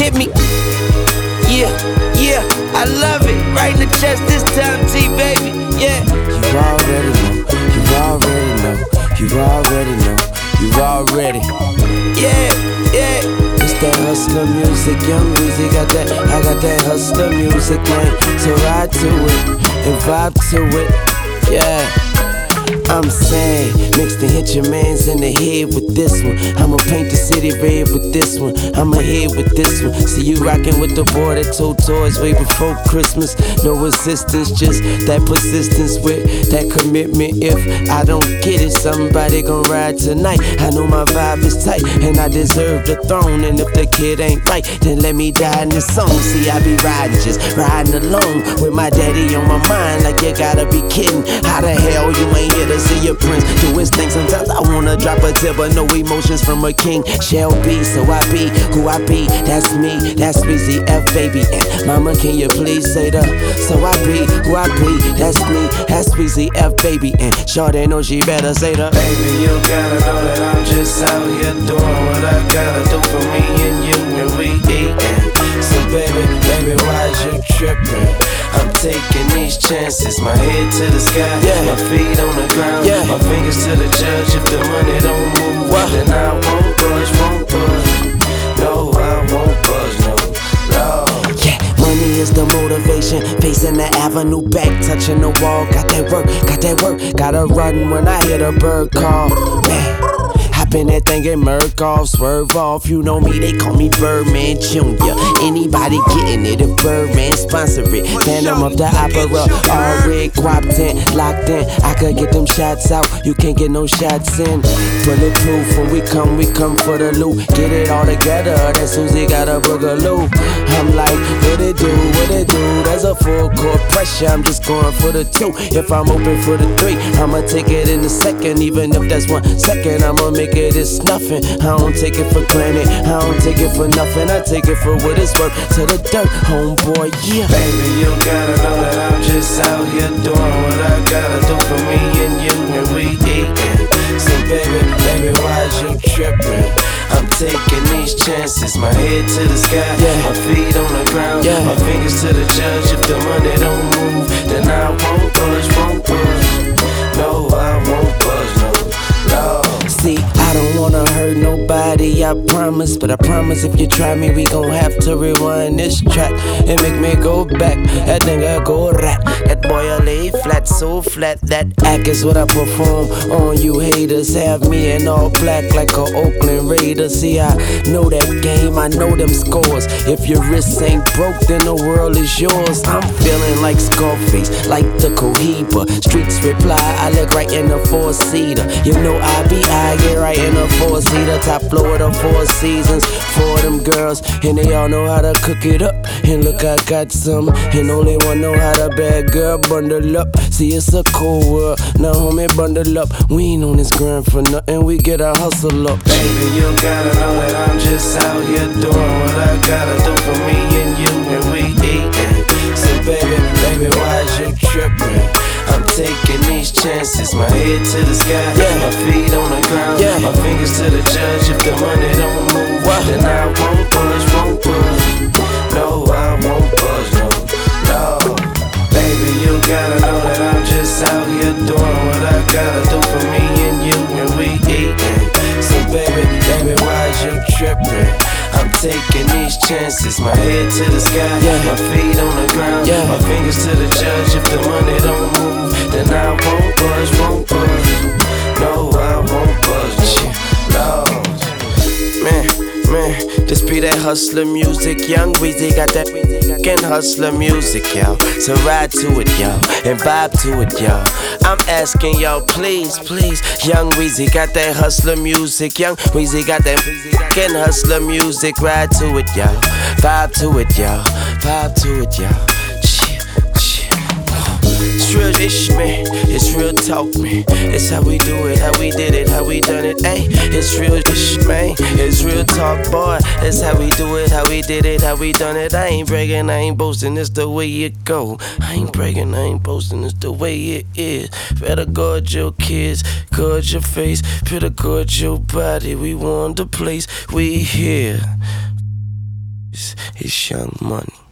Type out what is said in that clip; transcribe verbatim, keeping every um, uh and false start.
hit me. Yeah, yeah, I love it. Right in the chest this time, T, baby. Yeah. You already know, you already know, you already know, you already. Yeah, yeah. It's that hustler music, Young Weezy got that, I got that hustler music, man. So ride to it and vibe to it, yeah. I'm saying, mix the hit your mans in the head with this one. I'ma paint the city red with this one. I'ma hit with this one. See you rockin' with the boy that told toys way before Christmas. No assistance, just that persistence with that commitment. If I don't get it, somebody gon' ride tonight. I know my vibe is tight and I deserve the throne. And if the kid ain't right, then let me die in this song. See, I be riding, just riding alone with my daddy on my mind. Like you gotta be kidding. How the hell you ain't here to see your prince do his thing? Sometimes I wanna drop a tip, but no emotions from a king shall be. So I be who I be, that's me, that's Weezy F, baby. And mama, can you please say the? So I be who I be, that's me, that's Weezy F, baby. And Shorty know she better say the. Baby, you gotta know that I'm just out here doing what I gotta do for me and you, and we eatin'. So baby, baby, why is you trippin'? I'm taking these chances, my head to the sky, yeah. My feet on the ground, yeah. My fingers to the judge. If the money don't move, what? Then I won't budge, won't budge. No, I won't budge, no, no. Yeah, money is the motivation. Facing the avenue, back touching the wall. Got that work, got that work. Gotta run when I hear the bird call. Man, hop in that thing and murk off, swerve off. You know me, they call me Birdman Junior Anybody getting it if Birdman sponsor it. Phantom of the Opera, all red, guap tent, locked in. I could get them shots out, you can't get no shots in. Bulletproof, when we come, we come for the loot. Get it all together, that Susie got a boogaloo. I'm like, what it do, what it do? There's a full court pressure, I'm just going for the two. If I'm open for the three, I'ma take it in a second. Even if that's one second, I'ma make it, it's nothing. I don't take it for granted, I don't take it for nothing. I take it for what it's worth, to the dirt, homeboy, yeah. Baby, you gotta know that I'm just out here doing what I gotta do for me and you, and we eatin'. So baby, baby, why is you trippin'? I'm taking these chances, my head to the sky, yeah. My feet on the ground, yeah. My fingers to the judge. If the money don't move, then I won't budge, won't budge. No, I won't budge, no, no. See, I don't wanna hurt nobody, I promise. But I promise if you try me, we gon' have to rewind this track and make me go back. That nigga go rat, that boy I lay flat, so flat. That act is what I perform on you haters. Have me in all black like a Oakland Raider. See, I know that game, I know them scores. If your wrists ain't broke, then the world is yours. I'm feeling like Scarface, like the Cohiba. Streets reply, I look right in the four-seater. You know I be I get right in the four-seater, top floor of the Four Seasons. For them girls, and they all know how to cook it up. And look, I got some, and only one know how to bad girl bundle up. See, it's a cold world, now homie bundle up. We ain't on this grind for nothing, we get our hustle up. Baby, you gotta know that I'm just out here doing what I gotta do for me and you, and we eatin'. So baby, baby, why is you trippin'? I'm taking these chances, my head to the sky, yeah. My feet on the ground, yeah. My fingers to the judge. If the money don't move, what? Then I won't budge, won't budge. No, I won't budge, no, no. Baby, you gotta know that I'm just out here doing what I gotta do for me and you, and we eatin'. So baby, baby, why is you trippin'? I'm taking these chances, my head to the sky, yeah. My feet on the ground, yeah. My fingers to the judge. If the money don't move, then I won't budge, won't budge. No, I won't budge, no. Man, man, this be that hustler music. Young Weezy got that fucking hustler music, y'all. So ride to it, y'all, and vibe to it, y'all. I'm asking y'all, please, please. Young Weezy got that hustler music. Young Weezy got that fucking hustler music. Ride to it, y'all. Vibe to it, y'all. Vibe to it, y'all. It's real ish, man. It's real talk, man. It's how we do it, how we did it, how we done it, ayy. It's real ish, man. It's real talk, boy. It's how we do it, how we did it, how we done it. I ain't bragging, I ain't boasting, it's the way it go. I ain't bragging, I ain't boasting, it's the way it is. Better guard your kids, guard your face, better guard your body. We want the place, we here. It's, it's Young Money.